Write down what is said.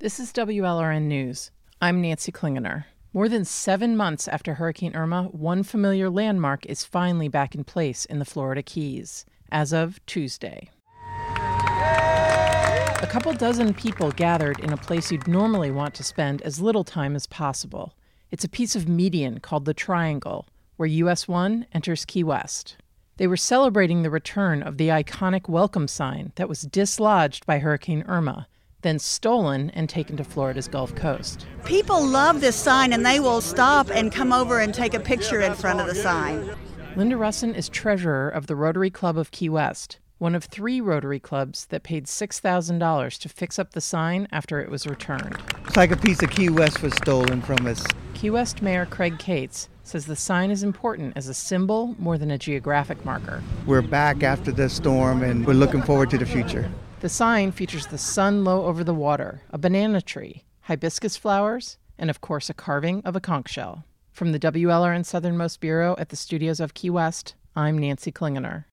This is WLRN News. I'm Nancy Klingener. More than 7 months after Hurricane Irma, one familiar landmark is finally back in place in the Florida Keys, as of Tuesday. A couple dozen people gathered in a place you'd normally want to spend as little time as possible. It's a piece of median called the Triangle, where US 1 enters Key West. They were celebrating the return of the iconic welcome sign that was dislodged by Hurricane Irma, then stolen and taken to Florida's Gulf Coast. People love this sign, and they will stop and come over and take a picture in front of the sign. Linda Russin is treasurer of the Rotary Club of Key West, one of 3 Rotary clubs that paid $6,000 to fix up the sign after it was returned. It's like a piece of Key West was stolen from us. Key West Mayor Craig Cates says the sign is important as a symbol more than a geographic marker. We're back after the storm, and we're looking forward to the future. The sign features the sun low over the water, a banana tree, hibiscus flowers, and of course a carving of a conch shell. From the WLRN Southernmost Bureau at the studios of Key West, I'm Nancy Klingener.